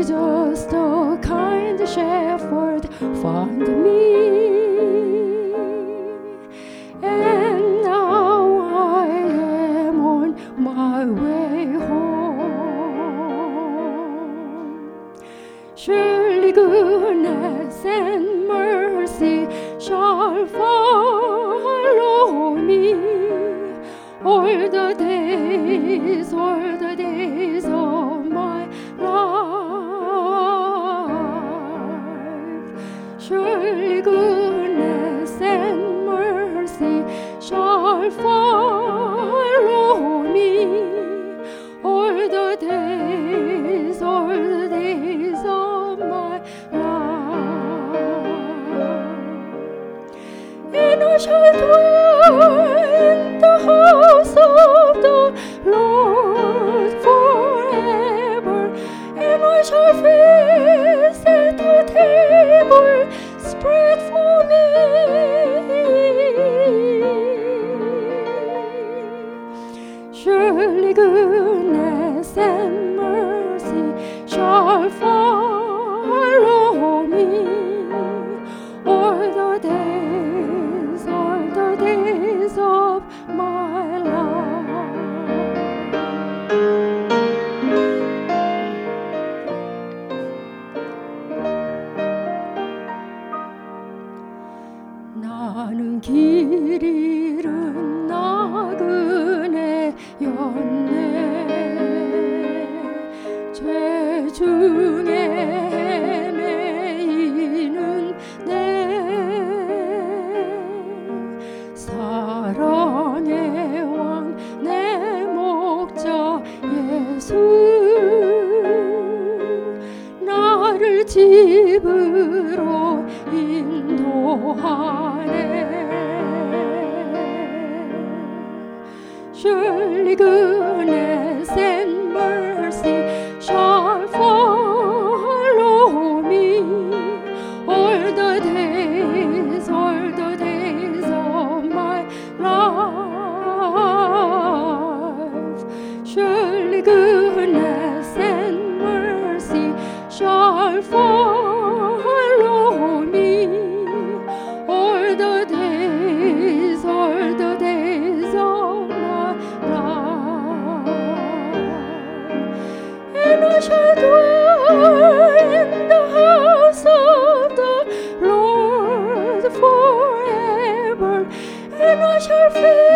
Jesus, the kind shepherd, found me, and now I am on my way home. Surely goodness and mercy shall follow me all the days of my life. Surely goodness and mercy shall follow me all the days of my life. And I shall dwell in the house of the Lord forever, and I shall visit the table spread for me. Surely goodness and mercy shall follow me all the days of my life. 나는 길 잃은 나그네였네. 죄 중에 헤매이는 사랑의 왕 내 목자 예수, 나를 집으로 인도하네. Surely goodness and mercy shall follow me all the days of my life. Surely goodness and mercy shall follow me all the days of my life. And I shall dwell in the house of the Lord forever, and I shall feel